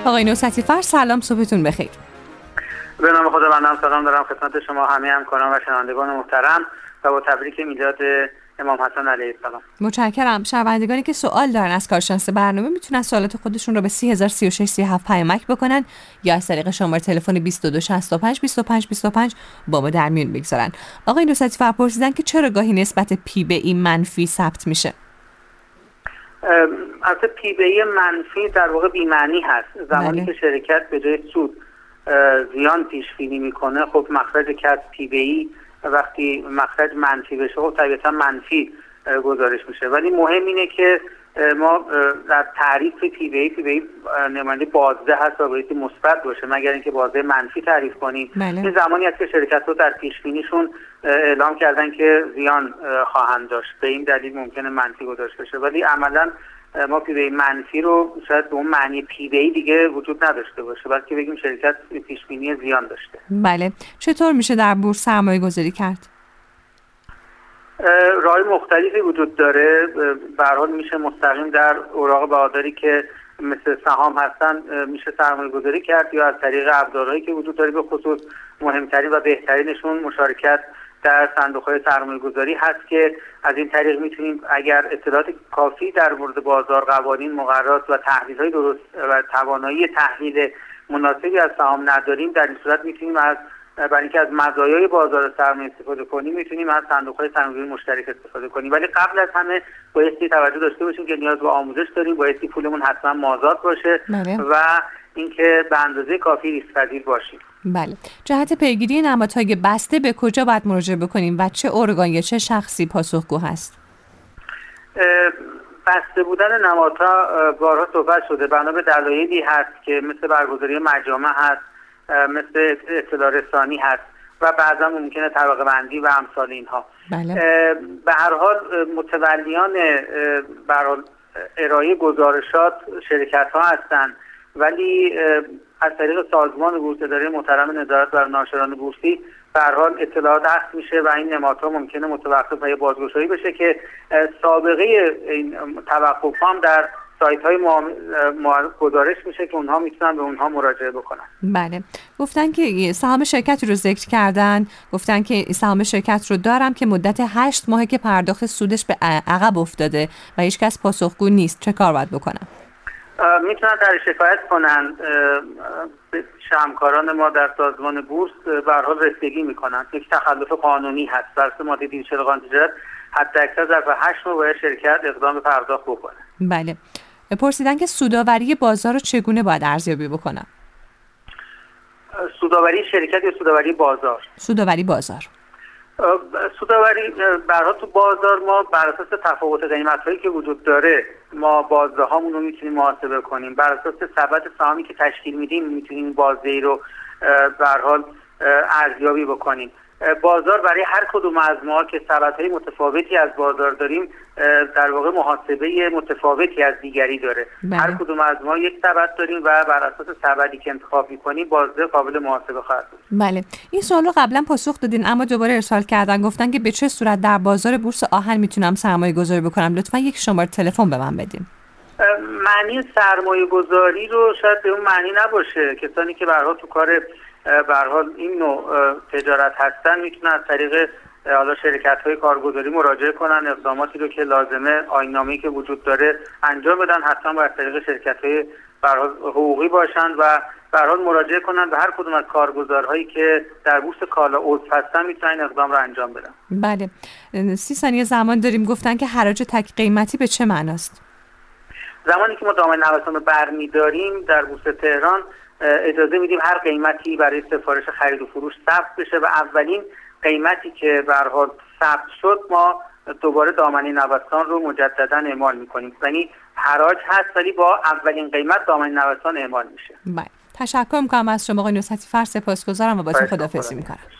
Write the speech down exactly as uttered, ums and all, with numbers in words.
آقای نصرتی فر سلام، صبحتون بخیر. به نام خدا بنده سلام دارم خدمت شما همه همکاران و شنوندگان محترم و با تبریک میلاد امام حسن علیه السلام. متشکرم. شنوندگانی که سوال دارن از کارشناس برنامه میتونن سوالات خودشون رو به سی هزار سی و شش سی و هفت پیامک بکنن یا از طریق شماره تلفن بیست و دو شصت و پنج بیست و پنج بیست و پنج با ما در میون بگذارن. آقای نصرتی فر پرسیدن که چرا گاهی نسبت پی به ای منفی ثبت میشه؟ البته پی به ای منفی در واقع بی معنی هست. زمانی بله. که شرکت به جای سود زیان پیش بینی میکنه، خب مخرج کسب پی به ای وقتی مخرج منفی بشه خب طبیعتا منفی گزارش میشه. ولی مهم اینه که ما در تعریف پی به ای پی به ای نماینده بازده هست و باید مثبت باشه مگر اینکه بازده منفی تعریف کنیم. بله. این زمانی هست که شرکت ها در پیش بینیشون اعلام کردن که زیان خواهند داشت، به این دلیل ممکنه منفی گزارش بشه. ولی عملا ما پی به ای منفی رو شاید به اون معنی پی به ای دیگه وجود نداشته باشه، بلکه بگیم شرکت پیش بینی زیان داشته. بله. چطور میشه در بورس سرمایه گذاری کرد؟ راه مختلفی وجود داره. به هر حال میشه مستقیم در اوراق بهاداری که مثل سهام هستن میشه سرمایه گذاری کرد یا از طریق ابزارهایی که وجود داره، به خصوص مهمترین و بهترینشون مشارکت در صندوق‌های سرمایه گذاری هست که از این طریق میتونیم اگر اطلاعات کافی در مورد بازار، قوانین، مقررات و تحلیل‌های درست و توانایی تحلیل مناسبی از سهام نداریم، در این صورت میتونیم از برای اینکه از مزایای بازار سرمایه استفاده کنیم میتونیم از صندوق‌های سرمایه‌گذاری مشترک استفاده کنیم. ولی قبل از همه بایستی توجه داشته باشیم که نیاز به آموزش داریم، بایستی پولمون حتما مازاد باشه بله. و اینکه به اندازه کافی ریسک‌پذیر باشیم. بله. جهت پیگیری نمادهای بسته به کجا باید مراجعه بکنیم و چه ارگان یا چه شخصی پاسخگو هست؟ بسته بودن نمادها بارها صحبت شده، بنا به دلایلی هست که مثل برگزاری مجامع هست، مثل اطلاع رسانی هست و بعضا ممکنه طبقه بندی و امثال اینها. بله. به هر حال متولیان به هر حال ارائه گزارشات شرکت ها هستند، ولی از طریق سازمان بورس اداره محترم نظارت بر ناشران بورسی به هر حال اطلاعات اخذ میشه و این نمادها ممکنه متوقف و یا بازگشایی بشه که سابقه این توقف هم در سایت های گزارش میشه که اونها میتونن به اونها مراجعه بکنن. بله. گفتن که سهام شرکتی رو ذکر کردن، گفتن که سهام شرکت رو دارم که مدت هشت ماهه که پرداخت سودش به عقب افتاده و هیچ کس پاسخگو نیست، چه کار باید بکنم؟ میتونن در شکایت کنن. همکاران ما در سازمان بورس به هر حال رسیدگی میکنن. یک تخلف قانونی هست. بر اساس ماده دویست و چهل قانون تجارت حتی اکثر ظرف هشت ماه باید شرکت اقدام به پرداخت بکنه. بله. پرسیدن که سودآوری بازار رو چگونه باید ارزیابی بکنم؟ سودآوری شرکت یا سودآوری بازار؟ سودآوری بازار. سودآوری برای تو بازار ما بر اساس تفاوت قیمت‌هایی که وجود داره ما بازدهامون رو میتونیم محاسبه کنیم. بر اساس سبد سهامی که تشکیل میدیم میتونیم بازدهی رو به هر حال ارزیابی بکنیم. بازار برای هر کدوم از ما که سبدهای متفاوتی از بازار داریم در واقع محاسبه متفاوتی از دیگری داره. بله. هر کدوم از ما یک سبد داریم و بر اساس سبدی که انتخاب می‌کنیم بازده قابل محاسبه خواهد بود. بله. این سوال رو قبلا پاسخ دادین اما دوباره ارسال کردن، گفتن که به چه صورت در بازار بورس آهن میتونم سرمایه گذاری بکنم؟ لطفا یک شماره تلفن به من بدین. معنی سرمایه گذاری رو شاید به اون معنی نباشه. کسانی که به هر حال تو کار به هر حال این نوع تجارت هستن میتونن از طریق حالا شرکت‌های کارگزاری مراجعه کنن، اقداماتی رو که لازمه آیین‌نامه‌ای که وجود داره انجام بدن، حتما با از طریق شرکت‌های به هر حال حقوقی باشن و به هر حال مراجعه کنن به هر کدوم از کارگزارهایی که در بورس کالا عضو هستن میتونن اقدام رو انجام بدن. بله. سی ثانیه زمان داریم. گفتن که حراج تک قیمتی به چه معناست؟ زمانی که ما دامن نوسان رو برمی‌داریم در بورس تهران اجازه میدیم هر قیمتی برای سفارش خرید و فروش ثبت بشه و اولین قیمتی که به هر حال ثبت شد ما دوباره دامنه نوسان رو مجددا اعمال میکنیم. یعنی حراج هست ولی با اولین قیمت دامنه نوسان اعمال میشه. بله. تشکر میکنم از شما آقای نصرتی فر، سپاسگزارم و باهاتون خداحافظی میکنم.